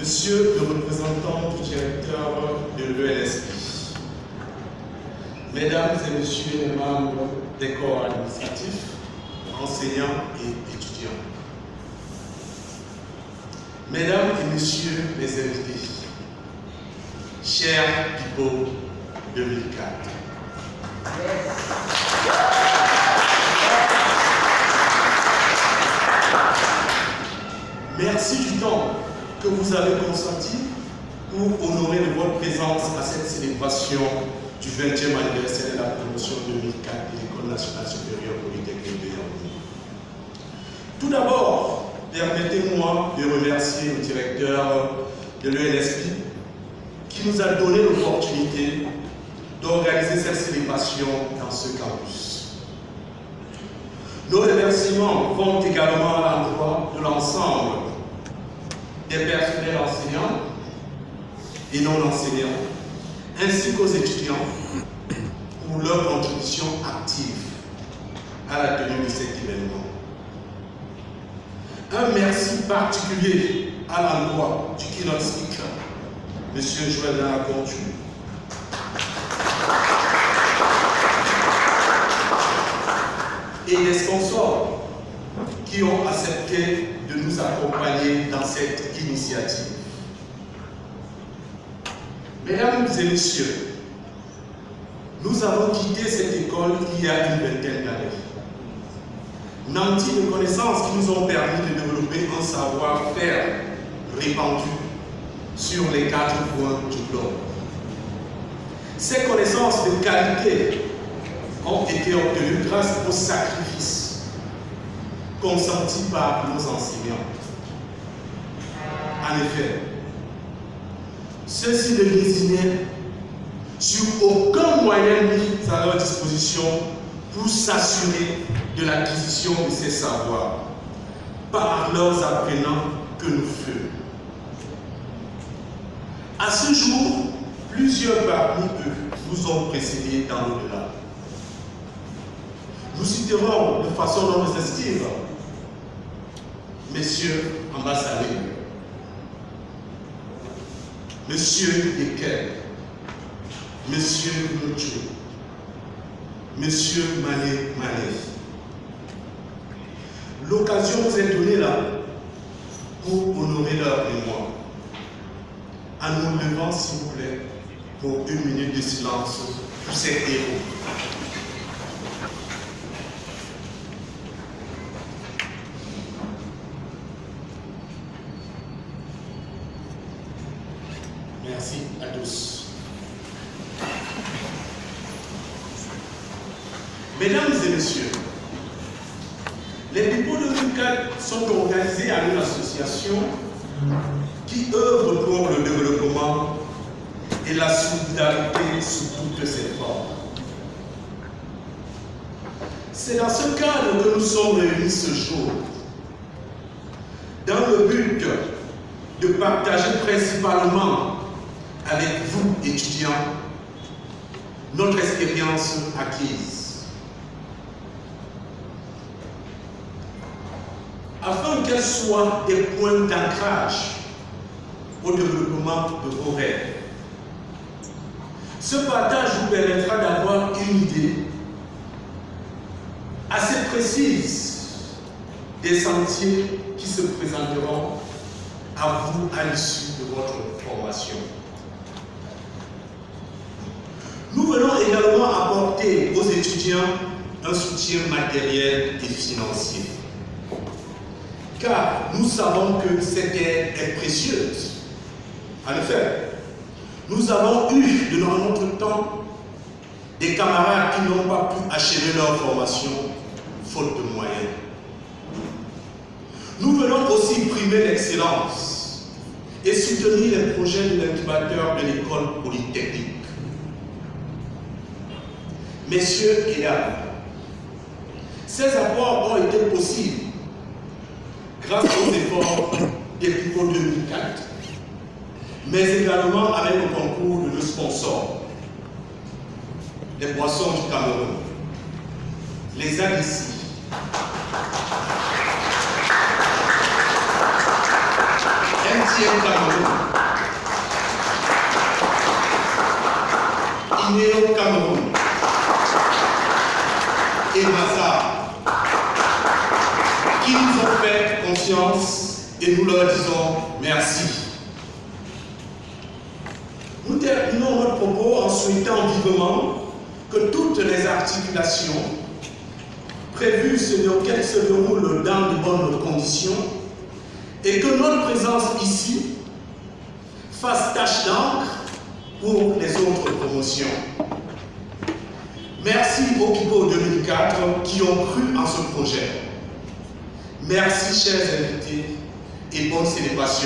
Monsieur le représentant du directeur de l'ENSP, Mesdames et Messieurs les membres des corps administratifs, enseignants et étudiants, Mesdames et Messieurs les invités, chers Pipo 2004, merci du temps que vous avez consenti pour honorer de votre présence à cette célébration du 20e anniversaire de la promotion 2004 de l'École nationale supérieure polytechnique de Yaoundé. Tout d'abord, permettez-moi de remercier le directeur de l'ENSP qui nous a donné l'opportunité d'organiser cette célébration dans ce campus. Nos remerciements vont également à l'endroit de l'ensemble des personnels enseignants et non enseignants, ainsi qu'aux étudiants pour leur contribution active à la tenue de cet événement. Un merci particulier à l'endroit du keynote speaker, M. Joël Nanakontu, et des sponsors qui ont accepté de nous accompagner dans cette initiative. Mesdames et messieurs, nous avons quitté cette école il y a une vingtaine d'années. Nantis de connaissances qui nous ont permis de développer un savoir-faire répandu sur les 4 coins du globe. Ces connaissances de qualité ont été obtenues grâce aux sacrifices consentis par nos enseignants. En effet, ceux-ci ne lésinaient sur aucun moyen mis à leur disposition pour s'assurer de l'acquisition de ces savoirs par leurs apprenants que nous fûmes. À ce jour, plusieurs parmi eux nous ont précédés dans l'au-delà. Nous citerons de façon non exhaustive Messieurs ambassadeurs, Monsieur Ekel, Monsieur Nocho, Monsieur Mané. L'occasion nous est donnée là pour honorer leur mémoire. En nous levant, s'il vous plaît, pour une minute de silence pour ces héros. Merci à tous. Mesdames et messieurs, les Pipo 2004 sont organisés en une association qui œuvre pour le développement et la solidarité sous toutes ses formes. C'est dans ce cadre que nous sommes réunis ce jour, dans le but de partager principalement avec vous, étudiants, notre expérience acquise, afin qu'elle soit des points d'ancrage au développement de vos rêves. Ce partage vous permettra d'avoir une idée assez précise des sentiers qui se présenteront à vous à l'issue de votre formation. Nous venons également apporter aux étudiants un soutien matériel et financier. Car nous savons que cette aide est précieuse. En effet, nous avons eu de notre temps des camarades qui n'ont pas pu achever leur formation faute de moyens. Nous venons aussi primer l'excellence et soutenir les projets de l'incubateur de l'école polytechnique. Messieurs et dames, ces apports ont été possibles grâce aux efforts des Pipo 2004, mais également avec le concours de nos sponsors, les Boissons du Cameroun, les ADC, Etienne Cameroun. Inéo Cameroun. Et Mazar, qui nous ont fait confiance et nous leur disons merci. Nous terminons notre propos en souhaitant vivement que toutes les articulations prévues se déroulent dans de bonnes conditions et que notre présence ici fasse tache d'encre pour les autres promotions. Merci aux Kibo 2004 qui ont cru en ce projet. Merci chers invités et bonne célébration.